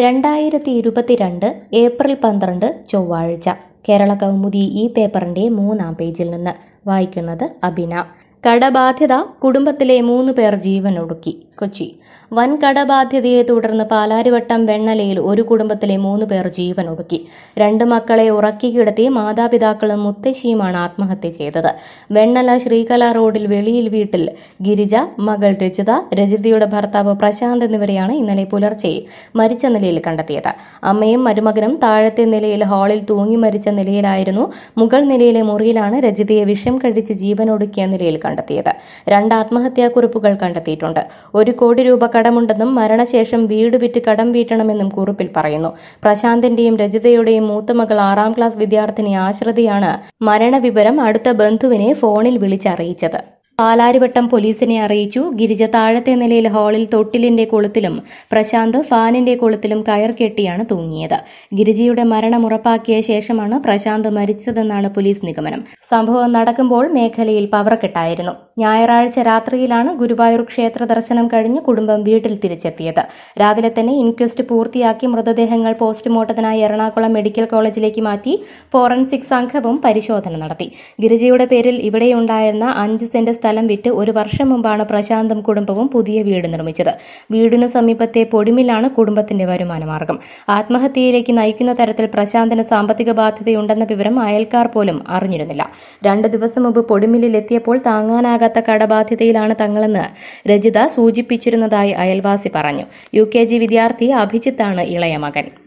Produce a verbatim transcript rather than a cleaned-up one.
രണ്ടായിരത്തി ഇരുപത്തിരണ്ട് ഏപ്രിൽ പന്ത്രണ്ട് ചൊവ്വാഴ്ച കേരള കൗമുദി ഈ പേപ്പറിന്റെ മൂന്നാം പേജിൽ നിന്ന് വായിക്കുന്നത് അബിന. കടബാധ്യത കുടുംബത്തിലെ മൂന്ന് പേർ ജീവനൊടുക്കി. കൊച്ചി. വൻ കടബാധ്യതയെ തുടർന്ന് പാലാരിവട്ടം വെണ്ണലയിൽ ഒരു കുടുംബത്തിലെ മൂന്ന് പേർ ജീവനൊടുക്കി. രണ്ട് മക്കളെ ഉറക്കി കിടത്തി മാതാപിതാക്കളും മുത്തശ്ശിയുമാണ് ആത്മഹത്യ ചെയ്തത്. വെണ്ണല ശ്രീകല റോഡിൽ വെളിയിൽ വീട്ടിൽ ഗിരിജ, മകൾ രജിത, രജിതയുടെ ഭർത്താവ് പ്രശാന്ത് എന്നിവരെയാണ് ഇന്നലെ പുലർച്ചെ മരിച്ച നിലയിൽ കണ്ടെത്തിയത്. അമ്മയും മരുമകനും താഴത്തെ നിലയിൽ ഹാളിൽ തൂങ്ങി മരിച്ച നിലയിലായിരുന്നു. മുകൾ നിലയിലെ മുറിയിലാണ് രജിതയെ വിഷം കഴിച്ച് ജീവനൊടുക്കിയ നിലയിൽ കണ്ടെത്തിയത്. രണ്ട് ആത്മഹത്യാക്കുറിപ്പുകൾ കണ്ടെത്തിയിട്ടുണ്ട്. ഒരു കോടി രൂപ കടമുണ്ടെന്നും മരണശേഷം വീട് വിറ്റ് കടം വീട്ടണമെന്നും കുറിപ്പിൽ പറയുന്നു. പ്രശാന്തിന്റെയും രജിതയുടെയും മൂത്തമകൾ ആറാം ക്ലാസ് വിദ്യാർത്ഥിനി ആശ്രിതയാണ് മരണവിവരം അടുത്ത ബന്ധുവിനെ ഫോണിൽ വിളിച്ചറിയിച്ചത്. പാലാരിവട്ടം പോലീസിനെ അറിയിച്ചു. ഗിരിജ താഴത്തെ നിലയിൽ ഹാളിൽ തൊട്ടിലിന്റെ കൊളുത്തിലും പ്രശാന്ത് ഫാനിന്റെ കൊളുത്തിലും കയർ കെട്ടിയാണ് തൂങ്ങിയത്. ഗിരിജയുടെ മരണം ഉറപ്പാക്കിയ ശേഷമാണ് പ്രശാന്ത് മരിച്ചതെന്നാണ് പോലീസ് നിഗമനം. സംഭവം നടക്കുമ്പോൾ മേഖലയിൽ പവർക്കെട്ടായിരുന്നു. ഞായറാഴ്ച രാത്രിയിലാണ് ഗുരുവായൂർ ക്ഷേത്ര ദർശനം കഴിഞ്ഞ് കുടുംബം വീട്ടിൽ തിരിച്ചെത്തിയത്. രാവിലെ തന്നെ ഇൻക്വസ്റ്റ് പൂർത്തിയാക്കി മൃതദേഹങ്ങൾ പോസ്റ്റ്മോർട്ടത്തിനായി എറണാകുളം മെഡിക്കൽ കോളേജിലേക്ക് മാറ്റി. ഫോറൻസിക് സംഘവും പരിശോധന നടത്തി. ഗിരിജയുടെ പേരിൽ ഇവിടെയുണ്ടായിരുന്ന അഞ്ച് സെന്റ് സ്ഥലം വിറ്റ് ഒരു വർഷം മുമ്പാണ് പ്രശാന്തും കുടുംബവും പുതിയ വീട് നിർമ്മിച്ചത്. വീടിന് സമീപത്തെ പൊടിമില്ലാണ് കുടുംബത്തിന്റെ വരുമാനമാർഗം. ആത്മഹത്യയിലേക്ക് നയിക്കുന്ന തരത്തിൽ പ്രശാന്തിന് സാമ്പത്തിക ബാധ്യതയുണ്ടെന്ന വിവരം അയൽക്കാർ പോലും അറിഞ്ഞിരുന്നില്ല. രണ്ടു ദിവസം മുമ്പ് പൊടിമില്ലിൽ എത്തിയപ്പോൾ താങ്ങാനാകാത്ത കടബാധ്യതയിലാണ് തങ്ങളെന്ന് രജിത സൂചിപ്പിച്ചിരുന്നതായി അയൽവാസി പറഞ്ഞു. യു കെ ജി വിദ്യാർത്ഥി അഭിജിത്താണ് ഇളയ മകൻ.